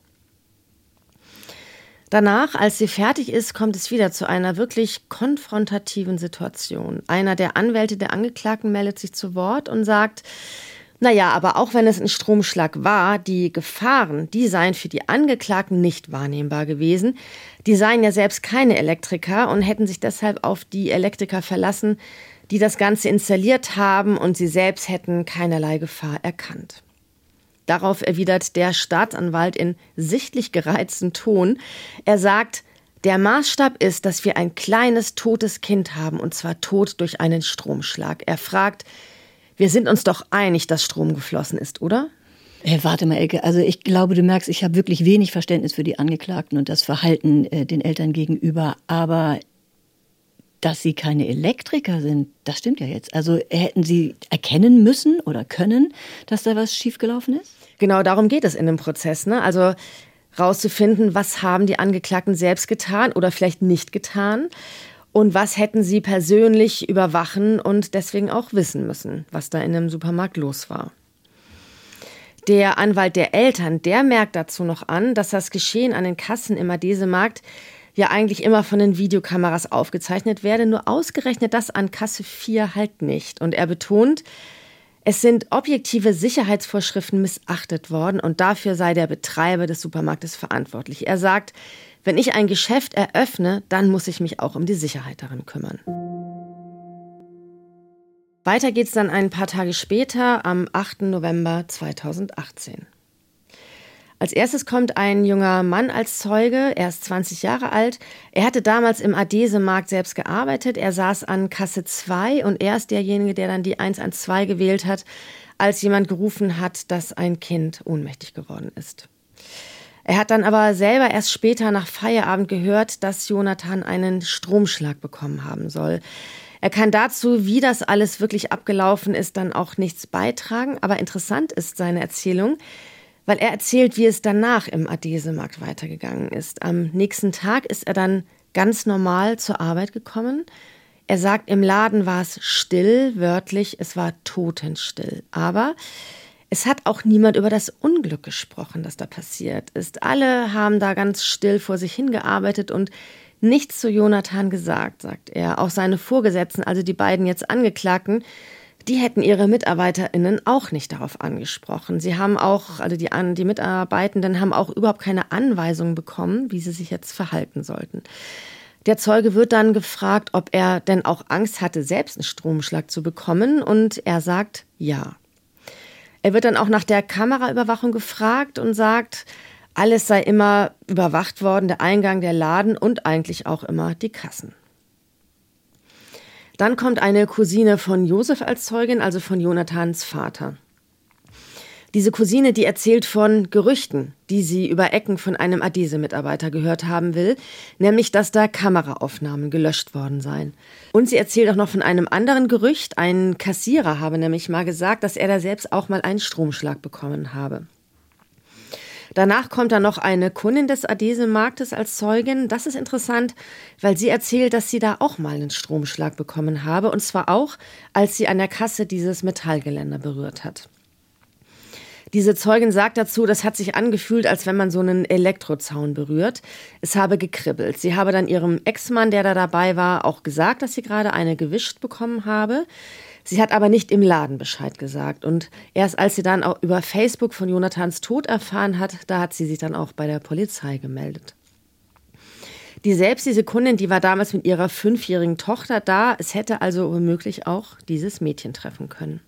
Danach, als sie fertig ist, kommt es wieder zu einer wirklich konfrontativen Situation. Einer der Anwälte der Angeklagten meldet sich zu Wort und sagt, aber auch wenn es ein Stromschlag war, die Gefahren, die seien für die Angeklagten nicht wahrnehmbar gewesen. Die seien ja selbst keine Elektriker und hätten sich deshalb auf die Elektriker verlassen, die das Ganze installiert haben und sie selbst hätten keinerlei Gefahr erkannt. Darauf erwidert der Staatsanwalt in sichtlich gereiztem Ton. Er sagt, der Maßstab ist, dass wir ein kleines, totes Kind haben, und zwar tot durch einen Stromschlag. Er fragt, wir sind uns doch einig, dass Strom geflossen ist, oder? Warte mal, Elke, also ich glaube, du merkst, ich habe wirklich wenig Verständnis für die Angeklagten und das Verhalten den Eltern gegenüber, aber dass sie keine Elektriker sind, das stimmt ja jetzt. Also hätten sie erkennen müssen oder können, dass da was schiefgelaufen ist? Genau, darum geht es in dem Prozess, ne? Also rauszufinden, was haben die Angeklagten selbst getan oder vielleicht nicht getan und was hätten sie persönlich überwachen und deswegen auch wissen müssen, was da in dem Supermarkt los war. Der Anwalt der Eltern, der merkt dazu noch an, dass das Geschehen an den Kassen im Adesemarkt ja eigentlich immer von den Videokameras aufgezeichnet werde, nur ausgerechnet das an Kasse 4 halt nicht. Und er betont, es sind objektive Sicherheitsvorschriften missachtet worden und dafür sei der Betreiber des Supermarktes verantwortlich. Er sagt, wenn ich ein Geschäft eröffne, dann muss ich mich auch um die Sicherheit darin kümmern. Weiter geht's dann ein paar Tage später, am 8. November 2018. Als erstes kommt ein junger Mann als Zeuge, er ist 20 Jahre alt. Er hatte damals im Adesemarkt selbst gearbeitet, er saß an Kasse 2 und er ist derjenige, der dann die 112 gewählt hat, als jemand gerufen hat, dass ein Kind ohnmächtig geworden ist. Er hat dann aber selber erst später nach Feierabend gehört, dass Jonathan einen Stromschlag bekommen haben soll. Er kann dazu, wie das alles wirklich abgelaufen ist, dann auch nichts beitragen, aber interessant ist seine Erzählung, weil er erzählt, wie es danach im Adesemarkt weitergegangen ist. Am nächsten Tag ist er dann ganz normal zur Arbeit gekommen. Er sagt, im Laden war es still, wörtlich, es war totenstill. Aber es hat auch niemand über das Unglück gesprochen, das da passiert ist. Alle haben da ganz still vor sich hingearbeitet und nichts zu Jonathan gesagt, sagt er. Auch seine Vorgesetzten, also die beiden jetzt Angeklagten, die hätten ihre MitarbeiterInnen auch nicht darauf angesprochen. Sie haben auch, also die Mitarbeitenden haben auch überhaupt keine Anweisungen bekommen, wie sie sich jetzt verhalten sollten. Der Zeuge wird dann gefragt, ob er denn auch Angst hatte, selbst einen Stromschlag zu bekommen, und er sagt ja. Er wird dann auch nach der Kameraüberwachung gefragt und sagt, alles sei immer überwacht worden, der Eingang, der Laden und eigentlich auch immer die Kassen. Dann kommt eine Cousine von Josef als Zeugin, also von Jonathans Vater. Diese Cousine, die erzählt von Gerüchten, die sie über Ecken von einem Adese-Mitarbeiter gehört haben will, nämlich, dass da Kameraaufnahmen gelöscht worden seien. Und sie erzählt auch noch von einem anderen Gerücht, ein Kassierer habe nämlich mal gesagt, dass er da selbst auch mal einen Stromschlag bekommen habe. Danach kommt dann noch eine Kundin des Adese-Marktes als Zeugin. Das ist interessant, weil sie erzählt, dass sie da auch mal einen Stromschlag bekommen habe. Und zwar auch, als sie an der Kasse dieses Metallgeländer berührt hat. Diese Zeugin sagt dazu, das hat sich angefühlt, als wenn man so einen Elektrozaun berührt. Es habe gekribbelt. Sie habe dann ihrem Ex-Mann, der da dabei war, auch gesagt, dass sie gerade eine gewischt bekommen habe. Sie hat aber nicht im Laden Bescheid gesagt. Und erst als sie dann auch über Facebook von Jonathans Tod erfahren hat, da hat sie sich dann auch bei der Polizei gemeldet. Diese Kundin, die war damals mit ihrer 5-jährigen Tochter da. Es hätte also womöglich auch dieses Mädchen treffen können.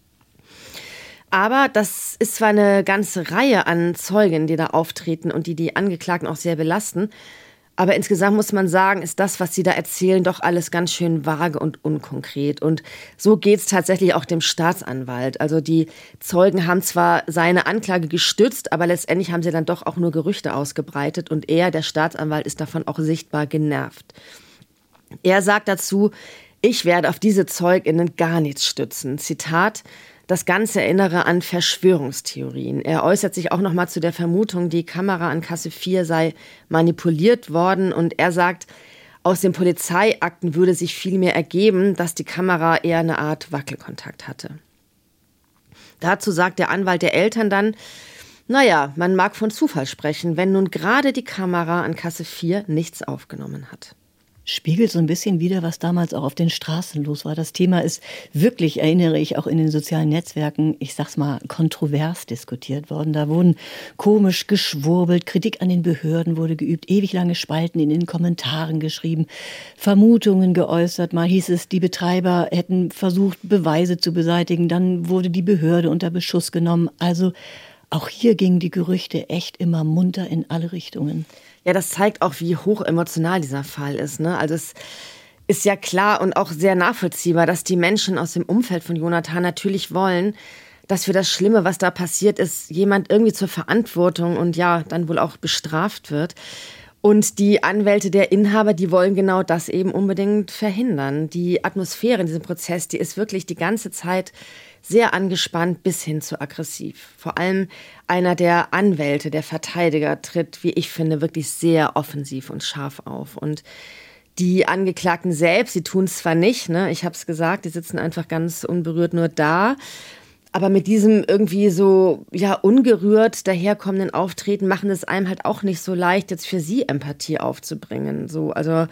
Aber das ist zwar eine ganze Reihe an Zeugen, die da auftreten und die Angeklagten auch sehr belasten, aber insgesamt muss man sagen, ist das, was sie da erzählen, doch alles ganz schön vage und unkonkret. Und so geht's tatsächlich auch dem Staatsanwalt. Also die Zeugen haben zwar seine Anklage gestützt, aber letztendlich haben sie dann doch auch nur Gerüchte ausgebreitet und er, der Staatsanwalt, ist davon auch sichtbar genervt. Er sagt dazu, ich werde auf diese ZeugInnen gar nichts stützen. Zitat: Das Ganze erinnere an Verschwörungstheorien. Er äußert sich auch nochmal zu der Vermutung, die Kamera an Kasse 4 sei manipuliert worden. Und er sagt, aus den Polizeiakten würde sich vielmehr ergeben, dass die Kamera eher eine Art Wackelkontakt hatte. Dazu sagt der Anwalt der Eltern dann, naja, man mag von Zufall sprechen, wenn nun gerade die Kamera an Kasse 4 nichts aufgenommen hat. Spiegelt so ein bisschen wider, was damals auch auf den Straßen los war. Das Thema ist wirklich, erinnere ich, auch in den sozialen Netzwerken, ich sag's mal, kontrovers diskutiert worden. Da wurden komisch geschwurbelt, Kritik an den Behörden wurde geübt, ewig lange Spalten in den Kommentaren geschrieben, Vermutungen geäußert. Mal hieß es, die Betreiber hätten versucht, Beweise zu beseitigen. Dann wurde die Behörde unter Beschuss genommen. Also auch hier gingen die Gerüchte echt immer munter in alle Richtungen. Ja, das zeigt auch, wie hoch emotional dieser Fall ist, ne? Also es ist ja klar und auch sehr nachvollziehbar, dass die Menschen aus dem Umfeld von Jonathan natürlich wollen, dass für das Schlimme, was da passiert ist, jemand irgendwie zur Verantwortung und ja, dann wohl auch bestraft wird. Und die Anwälte der Inhaber, die wollen genau das eben unbedingt verhindern. Die Atmosphäre in diesem Prozess, die ist wirklich die ganze Zeit sehr angespannt bis hin zu aggressiv. Vor allem einer der Anwälte, der Verteidiger, tritt, wie ich finde, wirklich sehr offensiv und scharf auf. Und die Angeklagten selbst, die tun es zwar nicht, ne? Ich habe es gesagt, die sitzen einfach ganz unberührt nur da. Aber mit diesem irgendwie so ja ungerührt daherkommenden Auftreten machen es einem halt auch nicht so leicht, jetzt für sie Empathie aufzubringen. So, also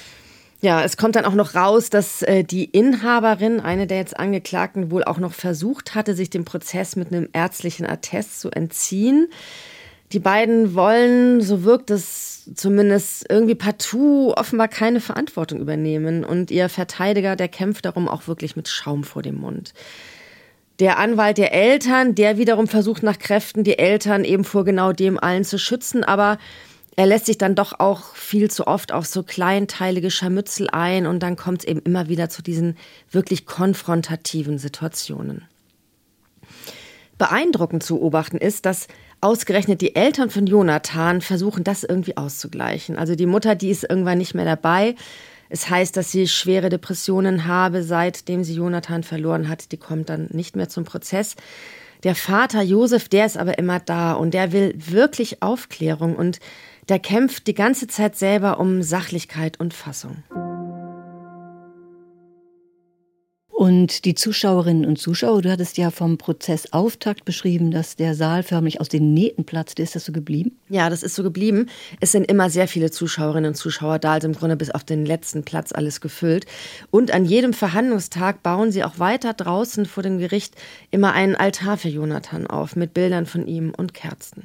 ja, es kommt dann auch noch raus, dass die Inhaberin, eine der jetzt Angeklagten, wohl auch noch versucht hatte, sich dem Prozess mit einem ärztlichen Attest zu entziehen. Die beiden wollen, so wirkt es zumindest, irgendwie partout offenbar keine Verantwortung übernehmen. Und ihr Verteidiger, der kämpft darum auch wirklich mit Schaum vor dem Mund. Der Anwalt der Eltern, der wiederum versucht nach Kräften, die Eltern eben vor genau dem allen zu schützen, aber er lässt sich dann doch auch viel zu oft auf so kleinteilige Scharmützel ein und dann kommt es eben immer wieder zu diesen wirklich konfrontativen Situationen. Beeindruckend zu beobachten ist, dass ausgerechnet die Eltern von Jonathan versuchen, das irgendwie auszugleichen. Also die Mutter, die ist irgendwann nicht mehr dabei. Es heißt, dass sie schwere Depressionen habe, seitdem sie Jonathan verloren hat. Die kommt dann nicht mehr zum Prozess. Der Vater Josef, der ist aber immer da und der will wirklich Aufklärung und der kämpft die ganze Zeit selber um Sachlichkeit und Fassung. Und die Zuschauerinnen und Zuschauer, du hattest ja vom Prozessauftakt beschrieben, dass der Saal förmlich aus den Nähten platzte. Ist das so geblieben? Ja, das ist so geblieben. Es sind immer sehr viele Zuschauerinnen und Zuschauer da, also im Grunde bis auf den letzten Platz alles gefüllt. Und an jedem Verhandlungstag bauen sie auch weiter draußen vor dem Gericht immer einen Altar für Jonathan auf, mit Bildern von ihm und Kerzen.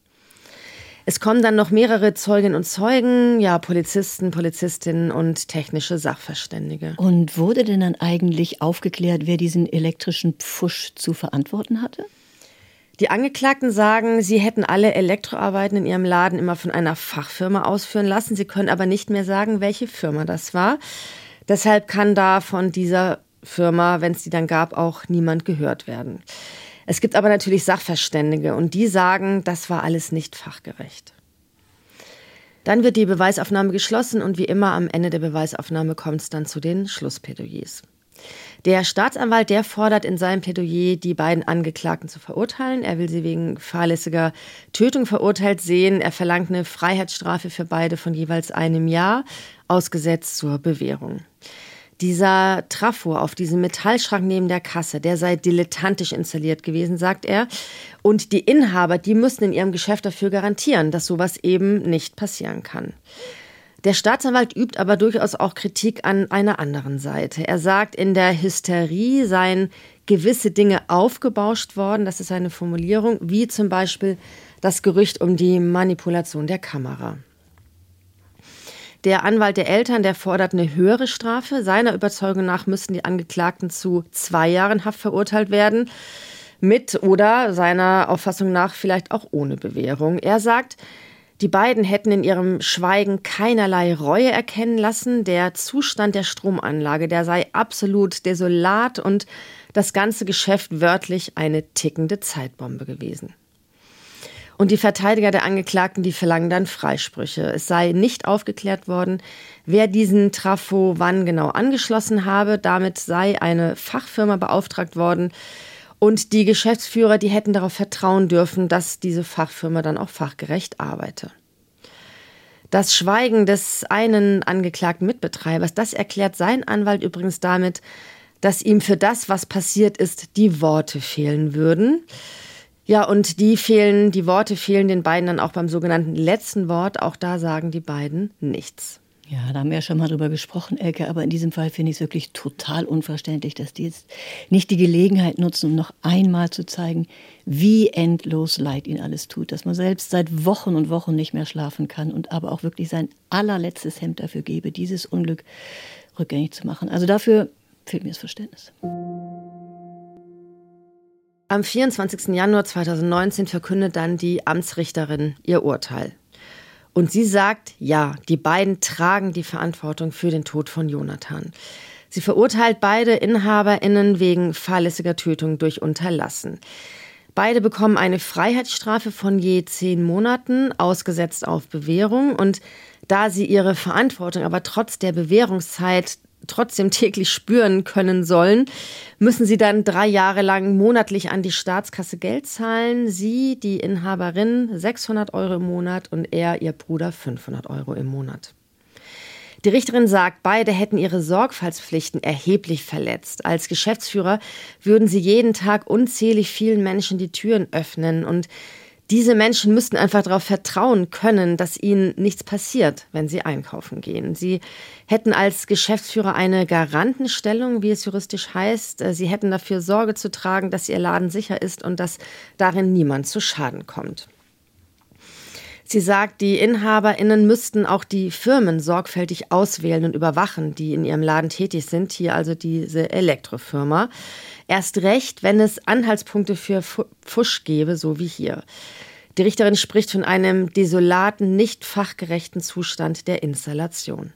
Es kommen dann noch mehrere Zeuginnen und Zeugen, ja, Polizisten, Polizistinnen und technische Sachverständige. Und wurde denn dann eigentlich aufgeklärt, wer diesen elektrischen Pfusch zu verantworten hatte? Die Angeklagten sagen, sie hätten alle Elektroarbeiten in ihrem Laden immer von einer Fachfirma ausführen lassen. Sie können aber nicht mehr sagen, welche Firma das war. Deshalb kann da von dieser Firma, wenn es die dann gab, auch niemand gehört werden. Es gibt aber natürlich Sachverständige und die sagen, das war alles nicht fachgerecht. Dann wird die Beweisaufnahme geschlossen und wie immer am Ende der Beweisaufnahme kommt es dann zu den Schlussplädoyers. Der Staatsanwalt, der fordert in seinem Plädoyer, die beiden Angeklagten zu verurteilen. Er will sie wegen fahrlässiger Tötung verurteilt sehen. Er verlangt eine Freiheitsstrafe für beide von jeweils 1 Jahr, ausgesetzt zur Bewährung. Dieser Trafo auf diesem Metallschrank neben der Kasse, der sei dilettantisch installiert gewesen, sagt er. Und die Inhaber, die müssen in ihrem Geschäft dafür garantieren, dass sowas eben nicht passieren kann. Der Staatsanwalt übt aber durchaus auch Kritik an einer anderen Seite. Er sagt, in der Hysterie seien gewisse Dinge aufgebauscht worden, das ist seine Formulierung, wie zum Beispiel das Gerücht um die Manipulation der Kamera. Der Anwalt der Eltern, der fordert eine höhere Strafe. Seiner Überzeugung nach müssten die Angeklagten zu 2 Jahren Haft verurteilt werden. Mit oder seiner Auffassung nach vielleicht auch ohne Bewährung. Er sagt, die beiden hätten in ihrem Schweigen keinerlei Reue erkennen lassen. Der Zustand der Stromanlage, der sei absolut desolat und das ganze Geschäft wörtlich eine tickende Zeitbombe gewesen. Und die Verteidiger der Angeklagten, die verlangen dann Freisprüche. Es sei nicht aufgeklärt worden, wer diesen Trafo wann genau angeschlossen habe. Damit sei eine Fachfirma beauftragt worden. Und die Geschäftsführer, die hätten darauf vertrauen dürfen, dass diese Fachfirma dann auch fachgerecht arbeite. Das Schweigen des einen angeklagten Mitbetreibers, das erklärt sein Anwalt übrigens damit, dass ihm für das, was passiert ist, die Worte fehlen würden. Ja, und die Worte fehlen den beiden dann auch beim sogenannten letzten Wort. Auch da sagen die beiden nichts. Ja, da haben wir ja schon mal drüber gesprochen, Elke, aber in diesem Fall finde ich es wirklich total unverständlich, dass die jetzt nicht die Gelegenheit nutzen, um noch einmal zu zeigen, wie endlos leid ihnen alles tut, dass man selbst seit Wochen und Wochen nicht mehr schlafen kann und aber auch wirklich sein allerletztes Hemd dafür gebe, dieses Unglück rückgängig zu machen. Also dafür fehlt mir das Verständnis. Am 24. Januar 2019 verkündet dann die Amtsrichterin ihr Urteil. Und sie sagt, ja, die beiden tragen die Verantwortung für den Tod von Jonathan. Sie verurteilt beide InhaberInnen wegen fahrlässiger Tötung durch Unterlassen. Beide bekommen eine Freiheitsstrafe von je 10 Monaten, ausgesetzt auf Bewährung. Und da sie ihre Verantwortung aber trotz der Bewährungszeit trotzdem täglich spüren können sollen, müssen sie dann 3 Jahre lang monatlich an die Staatskasse Geld zahlen. Sie, die Inhaberin, 600 € im Monat und er, ihr Bruder, 500 € im Monat. Die Richterin sagt, beide hätten ihre Sorgfaltspflichten erheblich verletzt. Als Geschäftsführer würden sie jeden Tag unzählig vielen Menschen die Türen öffnen und diese Menschen müssten einfach darauf vertrauen können, dass ihnen nichts passiert, wenn sie einkaufen gehen. Sie hätten als Geschäftsführer eine Garantenstellung, wie es juristisch heißt. Sie hätten dafür Sorge zu tragen, dass ihr Laden sicher ist und dass darin niemand zu Schaden kommt. Sie sagt, die InhaberInnen müssten auch die Firmen sorgfältig auswählen und überwachen, die in ihrem Laden tätig sind, hier also diese Elektrofirma. Erst recht, wenn es Anhaltspunkte für Pfusch gäbe, so wie hier. Die Richterin spricht von einem desolaten, nicht fachgerechten Zustand der Installation.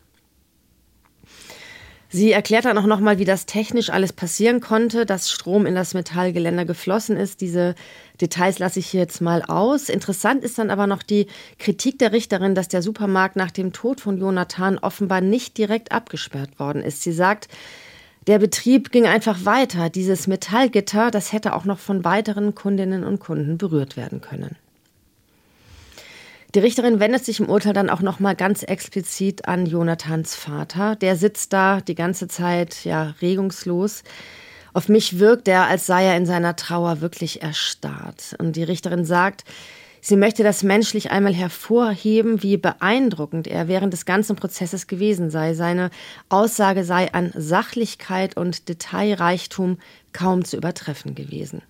Sie erklärt dann auch nochmal, wie das technisch alles passieren konnte, dass Strom in das Metallgeländer geflossen ist. Diese Details lasse ich hier jetzt mal aus. Interessant ist dann aber noch die Kritik der Richterin, dass der Supermarkt nach dem Tod von Jonathan offenbar nicht direkt abgesperrt worden ist. Sie sagt, Der Betrieb ging einfach weiter. Dieses Metallgitter, das hätte auch noch von weiteren Kundinnen und Kunden berührt werden können. Die Richterin wendet sich im Urteil dann auch noch mal ganz explizit an Jonathans Vater. Der sitzt da die ganze Zeit regungslos. Auf mich wirkt er, als sei er in seiner Trauer wirklich erstarrt. Und die Richterin sagt, sie möchte das menschlich einmal hervorheben, wie beeindruckend er während des ganzen Prozesses gewesen sei. Seine Aussage sei an Sachlichkeit und Detailreichtum kaum zu übertreffen gewesen.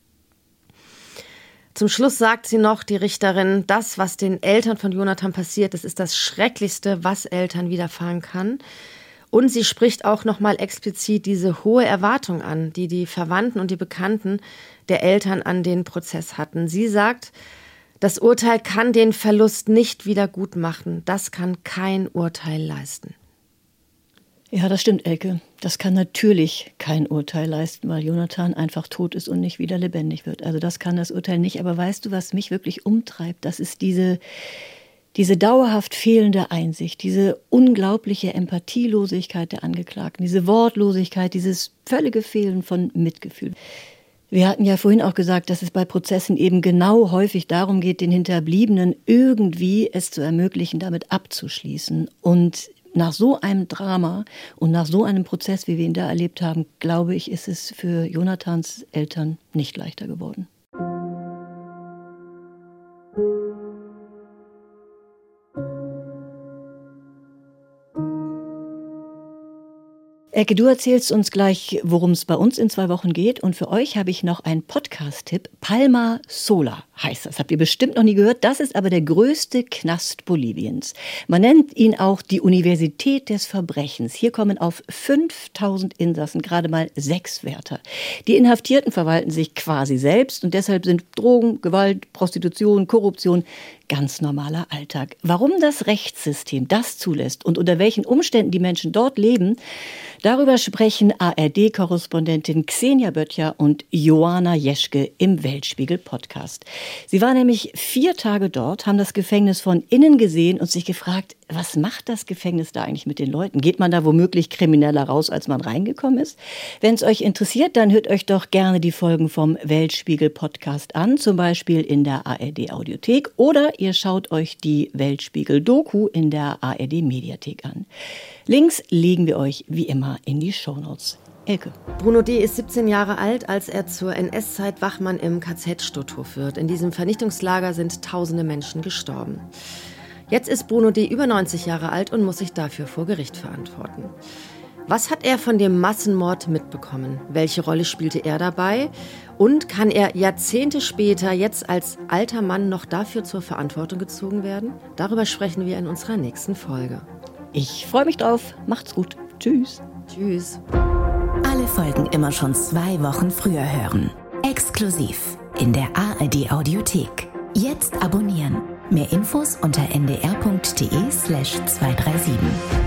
Zum Schluss sagt sie noch, die Richterin, das, was den Eltern von Jonathan passiert, das ist das Schrecklichste, was Eltern widerfahren kann. Und sie spricht auch nochmal explizit diese hohe Erwartung an, die die Verwandten und die Bekannten der Eltern an den Prozess hatten. Sie sagt, das Urteil kann den Verlust nicht wieder gut machen. Das kann kein Urteil leisten. Ja, das stimmt, Elke. Das kann natürlich kein Urteil leisten, weil Jonathan einfach tot ist und nicht wieder lebendig wird. Also das kann das Urteil nicht. Aber weißt du, was mich wirklich umtreibt? Das ist diese dauerhaft fehlende Einsicht, diese unglaubliche Empathielosigkeit der Angeklagten, diese Wortlosigkeit, dieses völlige Fehlen von Mitgefühl. Wir hatten ja vorhin auch gesagt, dass es bei Prozessen eben genau häufig darum geht, den Hinterbliebenen irgendwie es zu ermöglichen, damit abzuschließen. Und nach so einem Drama und nach so einem Prozess, wie wir ihn da erlebt haben, glaube ich, ist es für Jonathans Eltern nicht leichter geworden. Elke, du erzählst uns gleich, worum es bei uns in 2 Wochen geht. Und für euch habe ich noch einen Podcast-Tipp. Palma Sola heißt das. Habt ihr bestimmt noch nie gehört. Das ist aber der größte Knast Boliviens. Man nennt ihn auch die Universität des Verbrechens. Hier kommen auf 5000 Insassen gerade mal 6 Wärter. Die Inhaftierten verwalten sich quasi selbst und deshalb sind Drogen, Gewalt, Prostitution, Korruption ganz normaler Alltag. Warum das Rechtssystem das zulässt und unter welchen Umständen die Menschen dort leben, darüber sprechen ARD-Korrespondentin Xenia Böttcher und Joanna Jeschke im Weltspiegel-Podcast. Sie war nämlich 4 Tage dort, haben das Gefängnis von innen gesehen und sich gefragt, was macht das Gefängnis da eigentlich mit den Leuten? Geht man da womöglich krimineller raus, als man reingekommen ist? Wenn es euch interessiert, dann hört euch doch gerne die Folgen vom Weltspiegel-Podcast an, zum Beispiel in der ARD-Audiothek, oder ihr schaut euch die Weltspiegel-Doku in der ARD-Mediathek an. Links legen wir euch wie immer in die Shownotes. Elke. Bruno D. ist 17 Jahre alt, als er zur NS-Zeit Wachmann im KZ Stutthof wird. In diesem Vernichtungslager sind tausende Menschen gestorben. Jetzt ist Bruno D. über 90 Jahre alt und muss sich dafür vor Gericht verantworten. Was hat er von dem Massenmord mitbekommen? Welche Rolle spielte er dabei? Und kann er Jahrzehnte später jetzt als alter Mann noch dafür zur Verantwortung gezogen werden? Darüber sprechen wir in unserer nächsten Folge. Ich freue mich drauf. Macht's gut. Tschüss. Tschüss. Alle Folgen immer schon 2 Wochen früher hören. Exklusiv in der ARD-Audiothek. Jetzt abonnieren. Mehr Infos unter ndr.de/237.